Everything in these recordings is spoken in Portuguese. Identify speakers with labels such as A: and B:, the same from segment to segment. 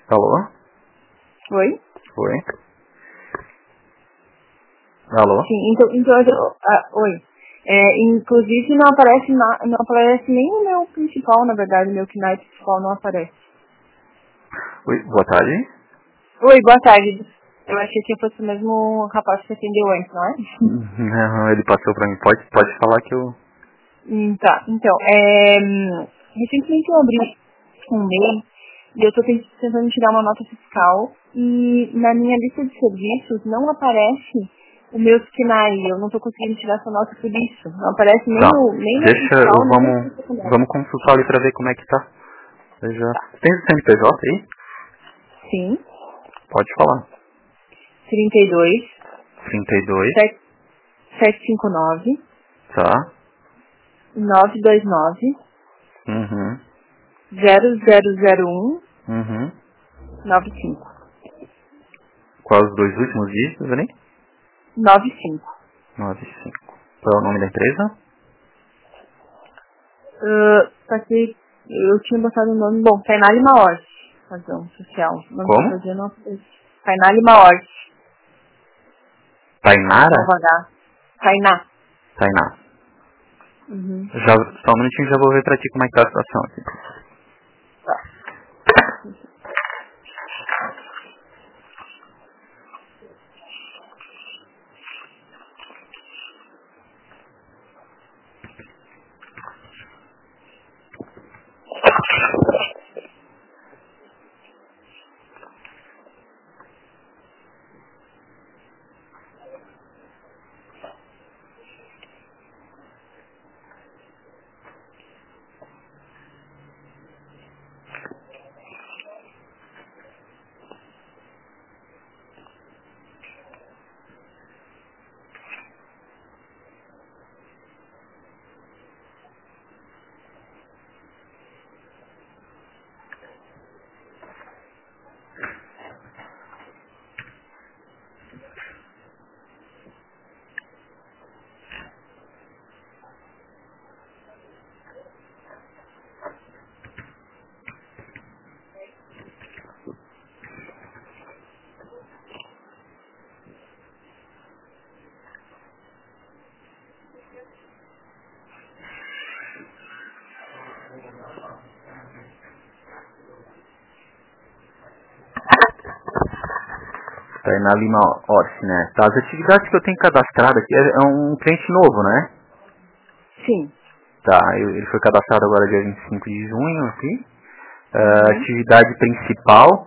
A: Alô?
B: Oi?
A: Oi? Alô?
B: Sim, então oi. Inclusive não aparece nem o meu principal, na verdade, o meu KNAI principal não aparece.
A: Oi, boa tarde.
B: Oi, boa tarde. Eu achei que fosse o mesmo rapaz que atendeu antes, não é?
A: Não, ele passou pra mim. Pode falar que eu...
B: Tá, então, recentemente eu abri um e-mail e eu estou tentando tirar uma nota fiscal e na minha lista de serviços não aparece o meu KNAI, eu não estou conseguindo tirar essa nota por isso. Não aparece nem
A: Tá.
B: nem no
A: Deixa,
B: principal, nem no secundário.
A: vamos consultar ali pra ver como é que tá. Eu já...
B: Tá.
A: Tem o CNPJ aí?
B: Sim,
A: Pode falar.
B: 32
A: 32,
B: 759
A: tá?
B: 929
A: Uhum.
B: 0001
A: Uhum.
B: 95
A: Quais os dois últimos dígitos ali?
B: 95.
A: 95. Qual é o nome da empresa?
B: Passei, eu tinha botado o nome, bom, Tainali Maorte, razão social. O nome que eu
A: Como?
B: fazia não foi. Tainali Maorte,
A: Tainara?
B: Alvadá. Tainá.
A: Tainá.
B: Uhum.
A: Já, só um minutinho, já vou ver pra ti como é que tá a situação aqui.
B: Tá.
A: Tainá Lima Orsi, né? Tá, as atividades que eu tenho cadastrado aqui é um cliente novo, né?
B: Sim.
A: Tá, ele foi cadastrado agora dia 25 de junho aqui.
B: Uhum.
A: Atividade principal,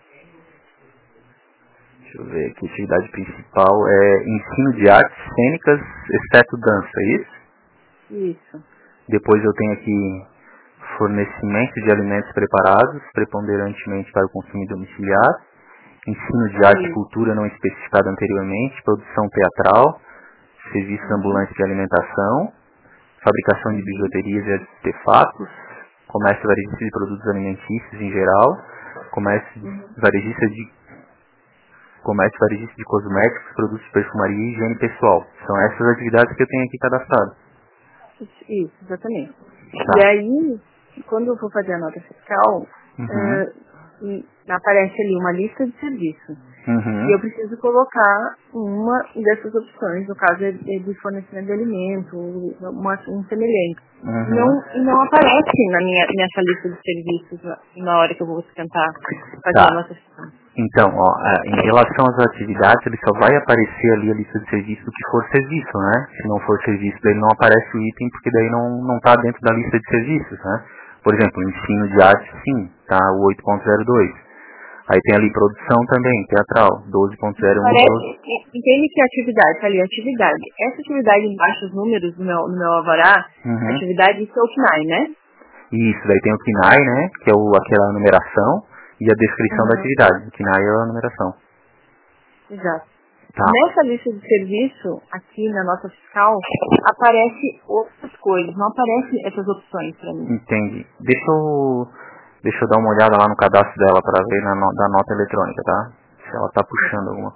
A: deixa eu ver aqui, atividade principal é ensino de artes cênicas, exceto dança, é isso?
B: Isso.
A: Depois eu tenho aqui fornecimento de alimentos preparados, preponderantemente para o consumo domiciliar, ensino de arte e
B: Isso.
A: cultura não especificado anteriormente, produção teatral, serviço
B: Uhum.
A: ambulante de alimentação, fabricação de
B: Uhum.
A: bijuterias e artefatos, comércio varejista de produtos alimentícios em geral, comércio
B: Uhum.
A: varejista de comércio varejista de cosméticos, produtos de perfumaria e higiene pessoal. São essas atividades que eu tenho aqui cadastrado.
B: Isso, exatamente. E
A: Tá.
B: aí, quando eu for fazer a nota fiscal,
A: Uhum.
B: aparece ali uma lista de serviços. E
A: Uhum.
B: eu preciso colocar uma dessas opções, no caso é de fornecimento de alimento, um semelhante.
A: Uhum.
B: E não aparece nessa lista de serviços na hora que eu vou tentar fazer a
A: Tá.
B: nota fiscal.
A: Então, ó, em relação às atividades, ele só vai aparecer ali a lista de serviço do que for serviço, né? Se não for serviço, daí não aparece o item, porque daí não tá dentro da lista de serviços, né? Por exemplo, ensino de arte, sim, tá o 8.02. Aí tem ali produção também, teatral, 12.01, 12.
B: Entende que a atividade, tá ali, atividade. Essa atividade embaixo, os números no meu alvará,
A: Uhum.
B: atividade, isso é o KNAI, né?
A: Isso, daí tem o KNAI, né? Que é aquela numeração, e a descrição da
B: Uhum.
A: atividade. O KNAI é a numeração.
B: Exato.
A: Tá.
B: Nessa lista de serviço, aqui na nota fiscal, aparece outras coisas, não aparecem essas opções para mim.
A: Entendi. Deixa eu dar uma olhada lá no cadastro dela para ver da nota eletrônica, tá? Se ela tá puxando alguma.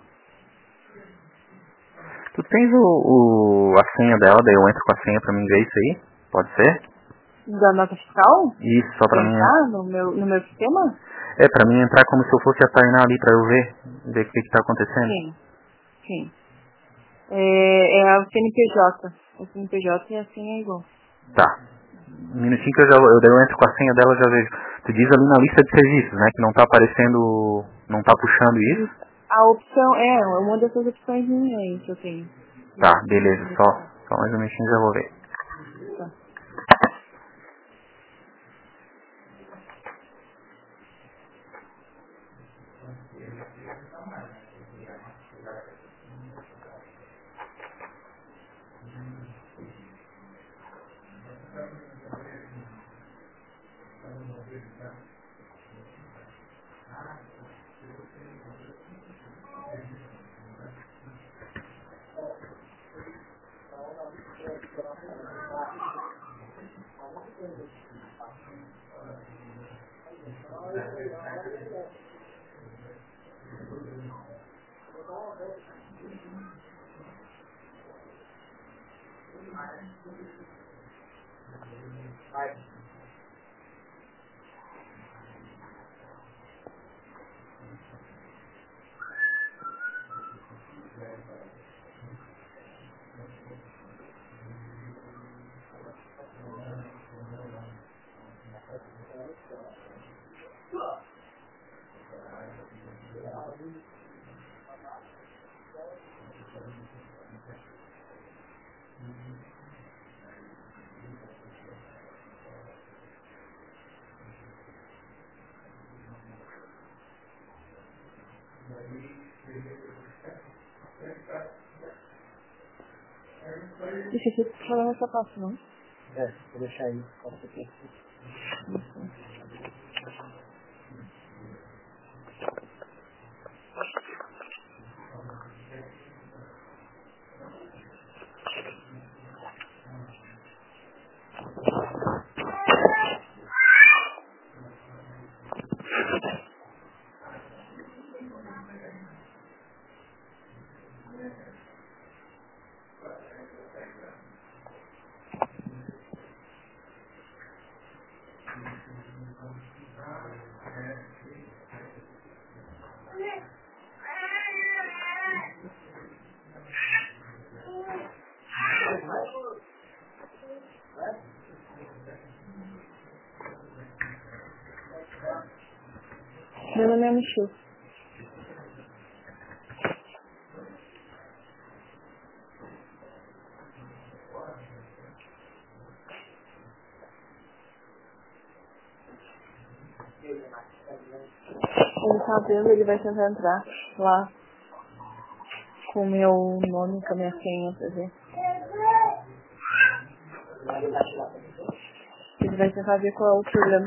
A: Tu tens a senha dela, daí eu entro com a senha pra mim ver isso aí? Pode ser?
B: da nota fiscal?
A: Isso, só pra mim.
B: No meu sistema?
A: Pra mim entrar como se eu fosse a Tainá ali pra eu ver o que tá acontecendo.
B: Sim. É a CNPJ. A CNPJ e a senha é igual.
A: Tá. Um minutinho que eu entro com a senha dela, já vejo. Tu diz ali na lista de serviços, né? Que não tá aparecendo, não tá puxando isso?
B: A opção é uma dessas opções aí que eu tenho.
A: Tá, beleza. Só mais um minutinho já vou ver.
B: Tá. Deixa eu falar nessa parte, não?
C: Vou deixar aí.
B: Meu nome é Michu. Ele tá vendo, ele vai tentar entrar lá com o meu nome, com a minha senha, pra ver. Ele vai tentar ver qual é o problema.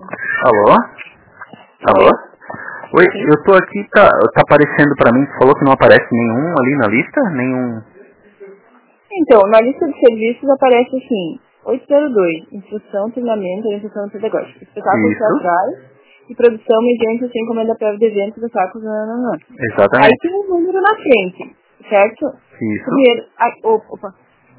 A: Alô? Oi, eu tô aqui, tá aparecendo pra mim, você falou que não aparece nenhum ali na lista? Nenhum...
B: Então, na lista de serviços aparece assim, 802, instrução, treinamento, orientação pedagógica, espetáculos teatrais e produção mediante a encomenda prévia de eventos do sacos,
A: Exatamente.
B: Aí tem um número na frente, certo?
A: Isso.
B: Primeiro, opa.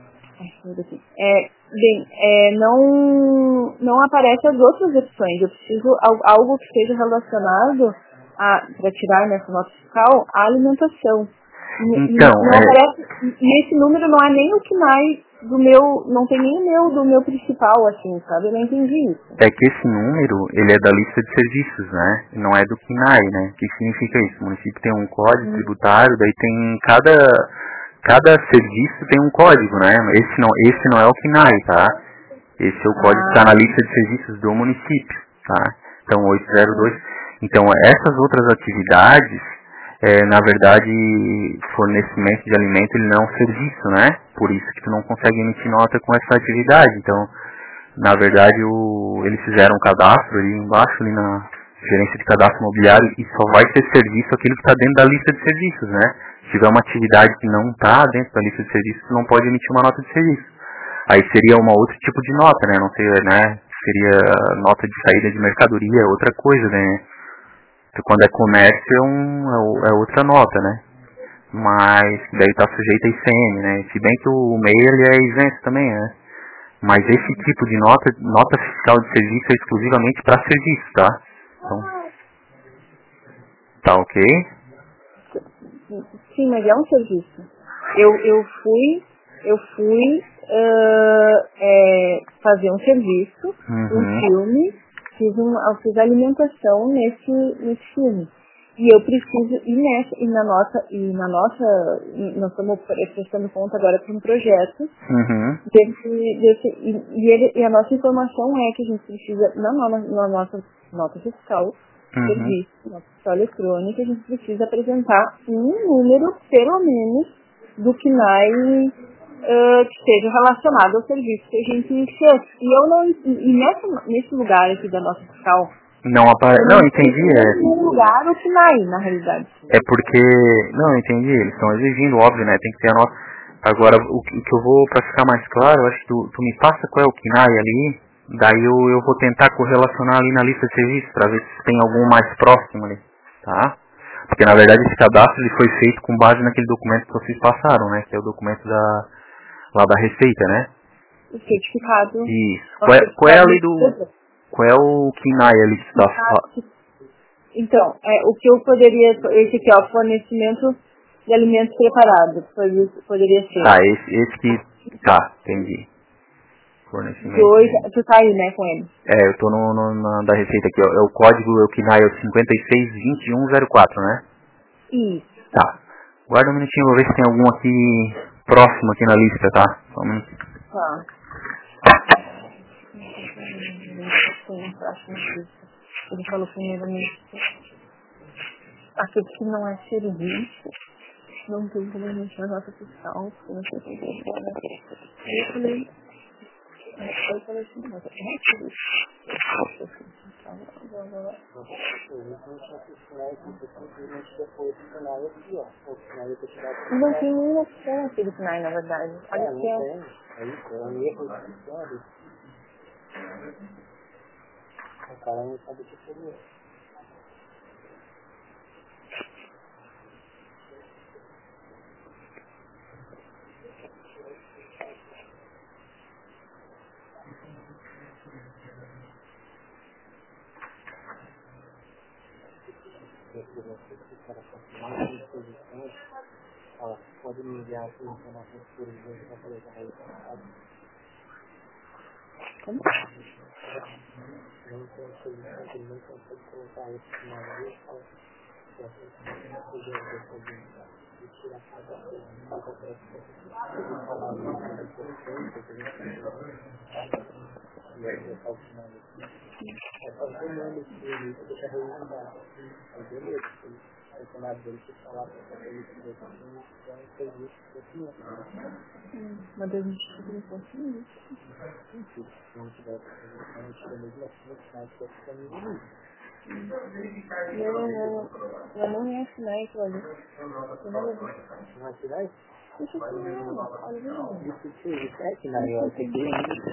B: Não aparece as outras opções. Eu preciso algo que seja relacionado para tirar nessa nota fiscal a alimentação.
A: Então,
B: não aparece, e esse número não é nem o KNAI do meu, não tem nem o meu do meu principal, assim, sabe? Eu não entendi isso.
A: É que esse número, ele é da lista de serviços, né? Não é do KNAI, né? O que significa isso? O município tem um código tributário, daí tem cada serviço tem um código, né? Esse não é o KNAI, tá? Esse é o código que está na lista de serviços do município, tá? Então, 802. Então, essas outras atividades, na verdade, fornecimento de alimento, ele não é um serviço, né? Por isso que tu não consegue emitir nota com essa atividade. Então, na verdade, eles fizeram um cadastro ali embaixo, ali na gerência de cadastro imobiliário, e só vai ser serviço aquilo que está dentro da lista de serviços, né? Se tiver uma atividade que não está dentro da lista de serviços, tu não pode emitir uma nota de serviço. Aí seria um outro tipo de nota, né? Não sei, né? Seria nota de saída de mercadoria, outra coisa, né? Quando é comércio é outra nota, né? Mas daí está sujeito a ICM, né? Se bem que o MEI ele é isento também, né? Mas esse tipo de nota fiscal de serviço é exclusivamente para serviço, tá? Então, tá ok?
B: Sim, mas é um serviço. Eu fui fazer um serviço, um filme, fiz alimentação nesse filme. E eu preciso, nós estamos prestando conta agora para um projeto e a nossa informação é que a gente precisa, na nossa nota fiscal, serviço, nota fiscal eletrônica, a gente precisa apresentar um número, pelo menos, do KNAI que seja relacionado ao serviço que a gente fez. Nesse lugar aqui da nota fiscal,
A: não entendi.
B: Em lugar o KNAI, na realidade.
A: É porque, não, entendi, eles estão exigindo, óbvio, né, tem que ter a nota. Agora, o que eu vou, pra ficar mais claro, eu acho que tu me passa qual é o KNAI ali, daí eu vou tentar correlacionar ali na lista de serviços, pra ver se tem algum mais próximo ali, tá? Porque, na verdade, esse cadastro ele foi feito com base naquele documento que vocês passaram, né, que é o documento lá da Receita, né?
B: O certificado.
A: Isso. Qual é ali qual é o KNAI ali que está falando?
B: Então, o que eu poderia... Esse aqui, ó, fornecimento de alimentos preparados. Poderia ser.
A: Tá, esse que... Tá, entendi. Fornecimento.
B: Tu tá aí, né, com ele?
A: Eu tô na da Receita aqui, ó. É o código, o KNAI é o 562104, né?
B: Isso.
A: Tá. Guarda um minutinho, vou ver se tem algum aqui próximo aqui na lista, tá? Só um minutinho.
B: Tá. Ele falou primeiramente aquilo que não é serviço, não tem como mexer na nota fiscal, não sei o que é. Eu falei assim, mas não é serviço. Não tem nenhuma opção aqui do KNAI, na verdade. Olha que
C: O cara não sabe o que fazer. Se o cara fosse mais disposições, fala, pode me enviar as informações por e-mail para poder dar resultado.
B: Como?
C: Não tem solução, ele não consegue colocar isso na lei e fala, e tirar cada coisa, não consegue falar e aí eu falo final aqui. É só comando esse delito que deixa registrado. Aí beleza, o funcionário dele que falar para ele que você tem um serviço de documento.
B: Mas a gente fica no pontinho.
C: Se não tiver a gente tira mesmo assim, no final que fica no limite.
B: Não, não é KNAI aquilo ali.
C: Não é sinais?
B: Deixa eu ver, olha bem.
C: Isso é que na hora que tem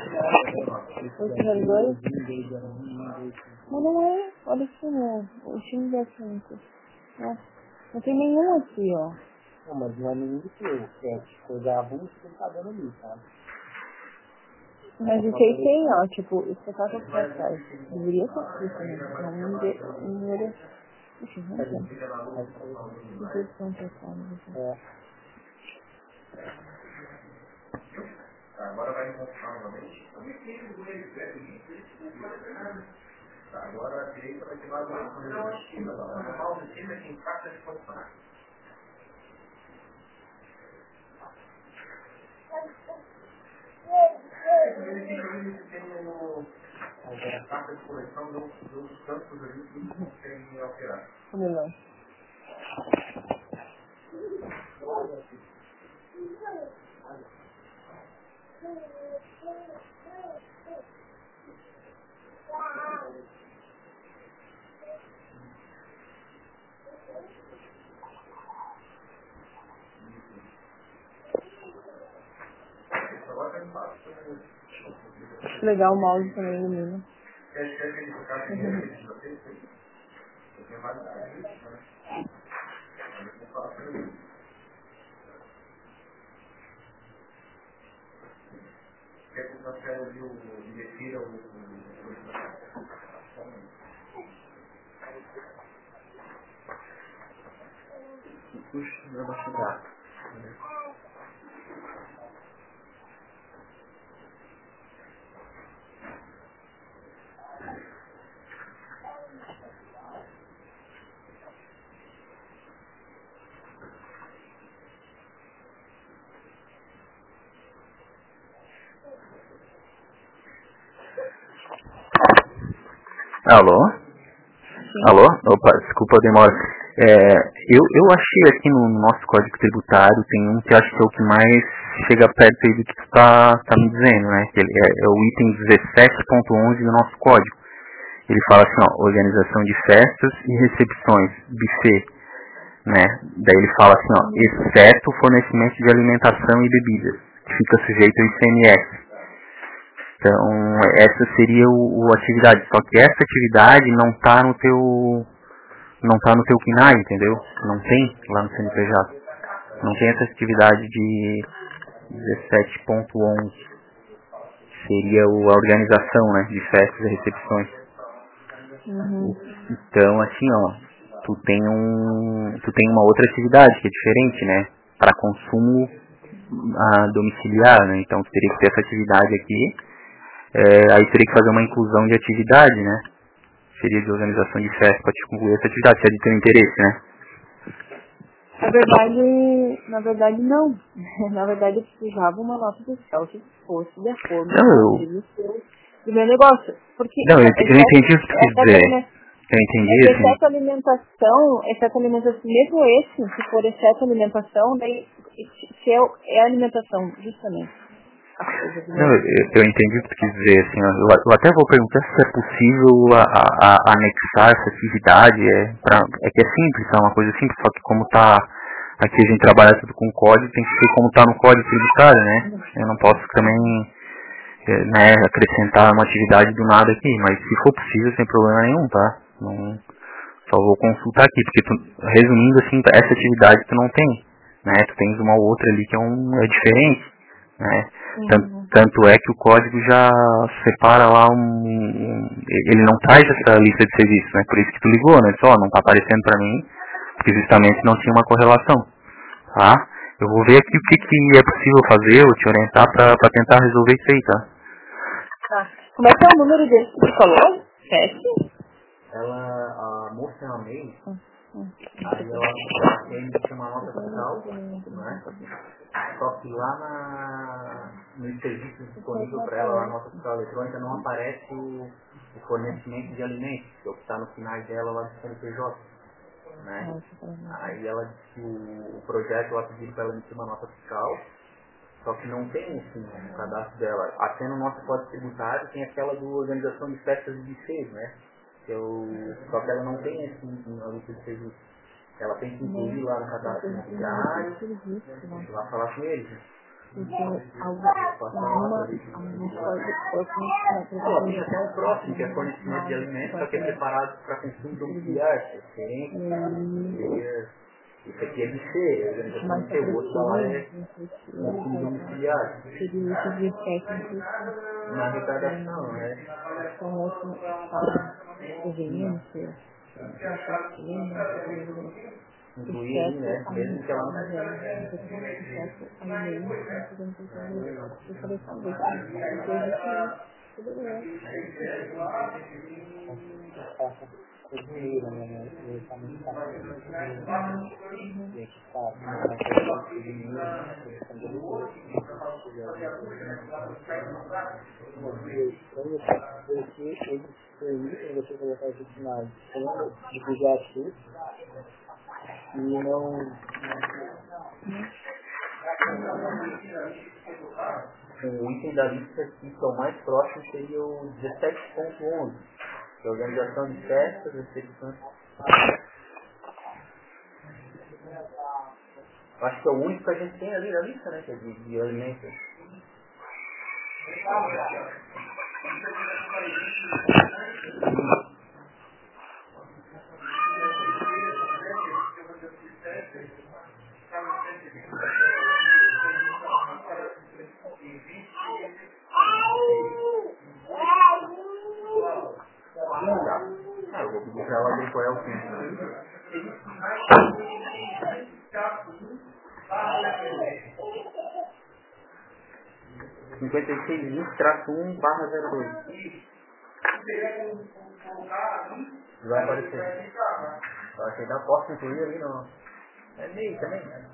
B: Mas não é, olha aqui, né? O time de assunto. Não tem nenhum aqui, ó.
C: Não, mas não é nenhum do seu. É coisa avulsa que ele tá dando ali, sabe?
B: Mas isso aí tem, ó, tipo, espetáculo para trás. Deveria ser isso, né? Número. Deixa eu ver. Instituição total.
A: Agora vai encontrar novamente. Agora a direita vai ter mais uma coisa positiva. O objetivo é que impacta de funcionar. Tem a carta de coleção dos campos ali que não tem alterar.
B: Melhor. Legal, o mouse também ilumina.
A: puxa, vai baixar. Alô? Sim. Alô? Opa, desculpa a demora. Eu achei aqui no nosso código tributário, tem um que acho que é o que mais chega perto aí do que tu tá me dizendo, né? Que é o item 17.11 do nosso código. Ele fala assim, ó, organização de festas e recepções, buffet, né? Daí ele fala assim, ó, exceto o fornecimento de alimentação e bebidas, que fica sujeito ao ICMS. Então, essa seria a atividade. Só que essa atividade não está no teu KINAI, entendeu? Não tem lá no CNPJ. Não tem essa atividade de 17.11. Seria a organização, né, de festas e recepções.
B: Uhum.
A: Então, assim, ó, tu tem uma outra atividade que é diferente, né? Para consumo domiciliar, né? Então, tu teria que ter essa atividade aqui. Aí teria que fazer uma inclusão de atividade, né? Seria de organização de festa para te concluir essa atividade, se é de teu interesse, né?
B: Na verdade não. Na verdade eu precisava uma nota fiscal que fosse de acordo com o meu negócio. Porque
A: não, eu entendi o que tu quis dizer. Eu entendi, assim.
B: Exceto alimentação, mesmo esse, se for exceto alimentação, daí se é alimentação, justamente.
A: Não, eu entendi o que tu quis dizer, assim, eu até vou perguntar se é possível anexar essa atividade, é que é simples, é uma coisa simples, só que como tá, aqui a gente trabalha tudo com código, tem que ser como tá no código tributário, né? Eu não posso também, né, acrescentar uma atividade do nada aqui, mas se for possível, sem problema nenhum, tá? Não, só vou consultar aqui, porque resumindo assim, essa atividade tu não tem, né? Tu tens uma outra ali que é diferente, né? Tanto é que o código já separa lá ele não traz essa lista de serviços, né? Por isso que tu ligou, né? Só não tá aparecendo pra mim, porque justamente não tinha uma correlação, tá? Eu vou ver aqui o que é possível fazer, ou te orientar pra tentar resolver isso aí, tá?
B: Tá. Como é que é o número dele que você falou? 7?
A: A moça é uma mail, aí ela emitiu uma nota fiscal, né? Só que lá nos serviços disponíveis para ela, lá na nota fiscal eletrônica, não aparece o fornecimento de alimentos, que é o que está no final dela lá do CNPJ, né? Aí ela disse que o projeto lá pediu para ela emitir uma nota fiscal, só que não tem assim, no cadastro dela. Até no nosso código tributário tem aquela do organização de festas e buffets, né? Só que ela não tem assim na lista de serviços. Ela tem que incluir lá no cadastro imobiliário, lá falar com eles. Tem até um próximo que é fornecimento de alimentos, só que é preparado para consumo domiciliar, que é diferente. Isso aqui é buffet, a organização de buffet, o outro lá é consumo domiciliar. Na retardação, né? Incluir ali, né? Mesmo que ela não
C: Dinheiro, né? Eu também faço gente faz, né? Dinheiro, porque eles permitem você colocar esse sinal de divulgar tudo e não.
A: O item da lista aqui, que é o mais próximo, seria o 17.11, que é a organização de festas, recepções. Acho que é o único que a gente tem ali na lista, né? Que é de alimentos. Eu vou pedir pra ela decorar o tempo. 5620-1/02. Vai aparecer. Eu achei que eu posso incluir ali no... É meio também, né?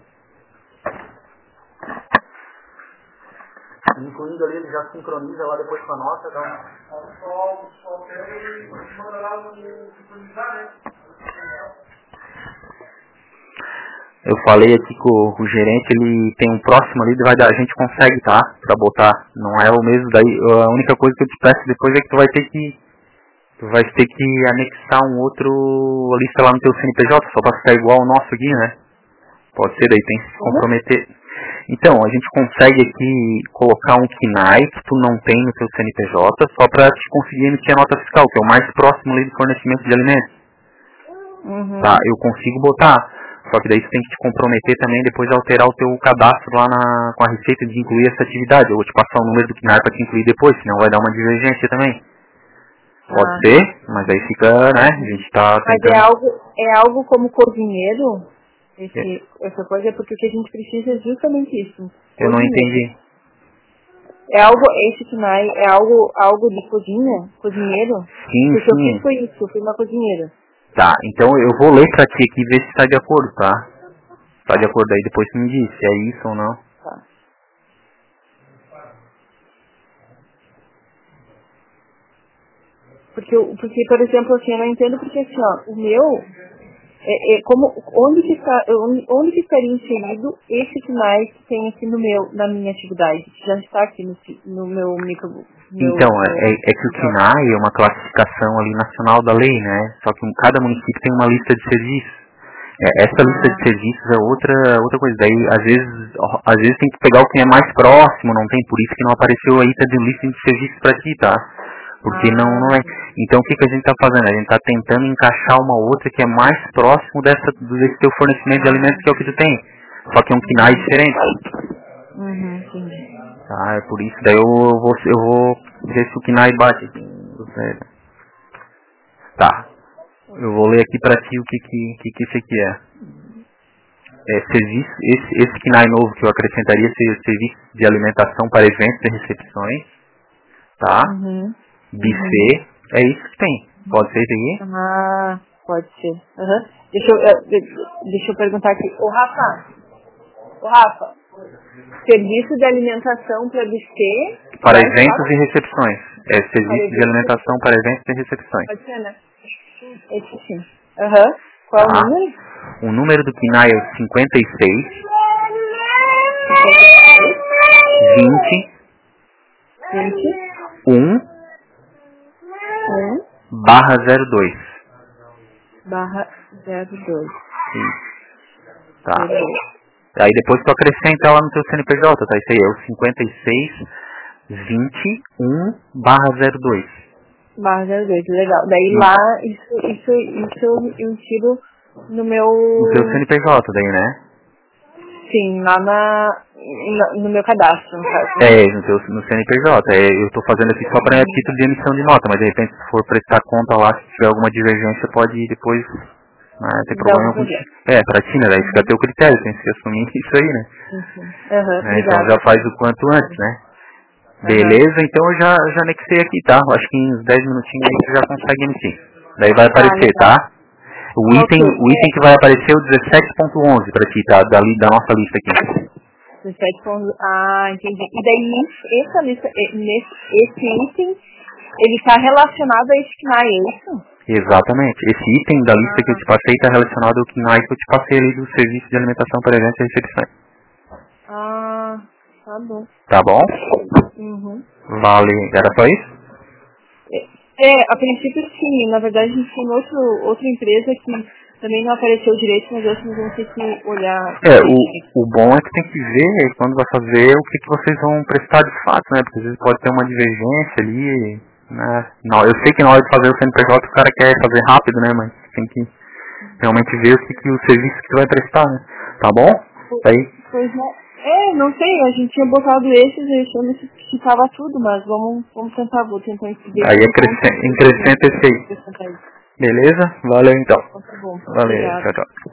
A: Incluindo ali, ele já sincroniza lá depois com a nossa, dá Só tem manda lá no sincronizar, né? Eu falei aqui com o gerente, ele tem um próximo ali, a gente consegue, tá? Pra botar. Não é o mesmo daí. A única coisa que eu te peço depois é que tu vai ter que anexar um outro lista lá no teu CNPJ, só pra ficar igual ao nosso aqui, né? Pode ser, daí tem que se comprometer. Então, a gente consegue aqui colocar um KNAI que tu não tem no teu CNPJ, só pra te conseguir emitir a nota fiscal, que é o mais próximo ali do fornecimento de alimentos. Tá, eu consigo botar. Só que daí você tem que te comprometer também depois a alterar o teu cadastro lá com a Receita de incluir essa atividade. Eu vou te passar o número do KNAI para te incluir depois, senão vai dar uma divergência também. Pode ser, mas aí fica, né, a gente tá tentando...
B: Mas é algo como cozinheiro? Essa coisa, porque o que a gente precisa é justamente isso.
A: Eu não entendi.
B: É algo, esse KNAI é algo de cozinha? Cozinheiro?
A: Sim,
B: porque
A: sim.
B: eu fiz foi isso, eu fui uma cozinheira.
A: Tá, então eu vou ler pra ti aqui e ver se tá de acordo, tá? Tá de acordo aí, depois tu me diz se é isso ou não.
B: Tá. Porque, por exemplo, assim, eu não entendo porque assim, ó, o meu, onde que estaria inserido esse KNAI que tem aqui na minha atividade, que já está aqui no meu micro...
A: Então, é que o KNAI é uma classificação ali nacional da lei, né? Só que cada município tem uma lista de serviços. Essa lista de serviços é outra coisa. Daí, às vezes tem que pegar o que é mais próximo, não tem? Por isso que não apareceu aí, tá de lista de serviços pra ti, tá? Porque não é. Então, o que a gente tá fazendo? A gente tá tentando encaixar uma outra que é mais próximo desse teu fornecimento de alimentos, que é o que tu tem. Só que é um KNAI diferente.
B: Entendi.
A: Tá, é por isso. Daí eu vou ver se o KNAI bate aqui. Tá. Eu vou ler aqui pra ti o que isso aqui é. Serviço, esse KNAI novo que eu acrescentaria seria serviço de alimentação para eventos e recepções. Tá? Buffet. É isso que tem. Pode ser isso aqui?
B: Pode ser. Deixa eu perguntar aqui. Ô Rafa, serviço de alimentação para buffet...
A: Para eventos e recepções. Serviço de alimentação para eventos e recepções.
B: Pode ser, né? Esse sim. Qual o número?
A: O número do KNAI é 56 20 1/02.
B: /02.
A: Tá. Aí depois tu acrescenta lá no teu CNPJ, tá? Isso aí é o 56 20 1/02.
B: /02, legal. Daí lá, isso eu tiro no meu...
A: No teu CNPJ daí, né?
B: Sim, lá no meu cadastro, no caso.
A: No CNPJ. Eu tô fazendo aqui só para título de emissão de nota, mas de repente se for prestar conta lá, se tiver alguma divergência, pode depois... tem problema com... pra ti, né? Daí fica a teu critério, tem que assumir isso aí, né? Então já faz o quanto antes, né? Beleza, então eu já anexei aqui, tá? Acho que em uns 10 minutinhos aí você já consegue emitir. Daí vai aparecer, tá? O item que vai aparecer é o 17.11 pra ti, tá? Da nossa lista aqui.
B: 17. Entendi. E daí, essa lista, esse item, ele está relacionado a esse KNAI, é isso?
A: Exatamente. Esse item da lista que eu te passei está relacionado ao KNAI que eu te passei ali do serviço de alimentação para eventos e recepções.
B: Tá bom.
A: Tá bom? Vale. Era só isso?
B: A princípio sim. Na verdade a gente tem outra empresa que também não apareceu direito, mas eu acho que vão ter que olhar.
A: O bom é que tem que ver quando vai fazer o que vocês vão prestar de fato, né? Porque às vezes pode ter uma divergência ali, né? Não, eu sei que na hora de fazer o CNPJ o cara quer fazer rápido, né? Mas tem que realmente ver o serviço que tu vai prestar, né? Tá bom? Aí.
B: Pois não sei, a gente tinha botado esses e achando que tava tudo, mas vamos vou tentar entender.
A: Aí acrescenta esse aí. Beleza? Valeu então.
B: Tá bom.
A: Valeu,
B: Obrigada.
A: tchau.